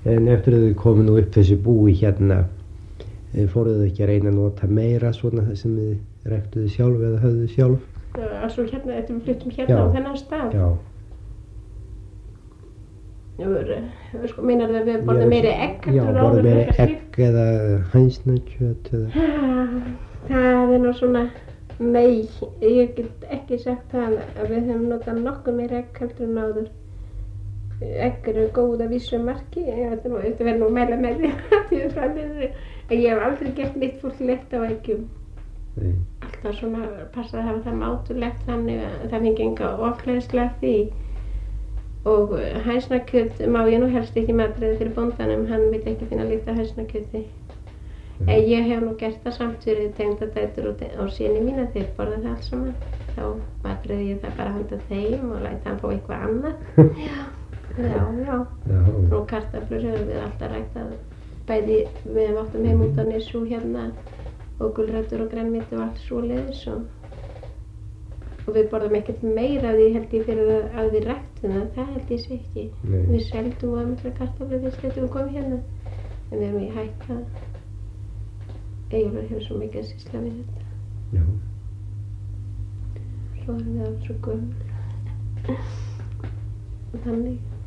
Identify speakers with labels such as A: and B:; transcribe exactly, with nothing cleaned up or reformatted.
A: En eftir að þið komu nú upp þessi búi hérna, fóruð þið ekki að reyna að nota meira svona það sem þið ræktuðu sjálf eða höfðuð sjálf?
B: Altså hérna, eftir við fluttum hérna
A: Já.
B: á þennan stað?
A: Já.
B: Sko, meinar það að við borðum meiri egg?
A: Já, borðum meiri egg eða hænsnakjöt eða?
B: Það er nú svona, nei, ég get ekki sagt það að við höfum notað nokkuð meiri egg heldur en áður. Egg eru góð að vissu marki, þetta verður nú að mæla með því að ég hef aldrei gert mitt fólk lett á eggjum.
A: Nei.
B: Alltaf svona passað að hafa það mátulegt þannig að það fengi enga ofhleðslu af því. Og hænsnakjöt má ég nú helst ekki matreiða fyrir bóndanum, hann veit ekki finna lykt af hænsnakjöti. Mm. En ég hef nú gert það samt fyrir tengdadætur og, og syni mína, þeir borða það alls saman. Þá matreiði ég það bara handa þeim og læta hann fá eitthvað annað. Já, já, já. já. Og kartöflur höfum við alltaf ræktað. Bæði við áttum heim út á Nesú hérna og gulrætur og grænmeti og allt svoleiðis og Og við borðum ekkert meira af því held ég fyrir að, að við ræktum það, það held ég sé ekki. Nei. Við seldum og mikla kartöflur fyrst þegar við komum hérna. En við erum í hætta. Eyjólfur hefur svo mikið að sýsla við þetta.
A: Já.
B: Svo erum við alls svo gömul. Þannig.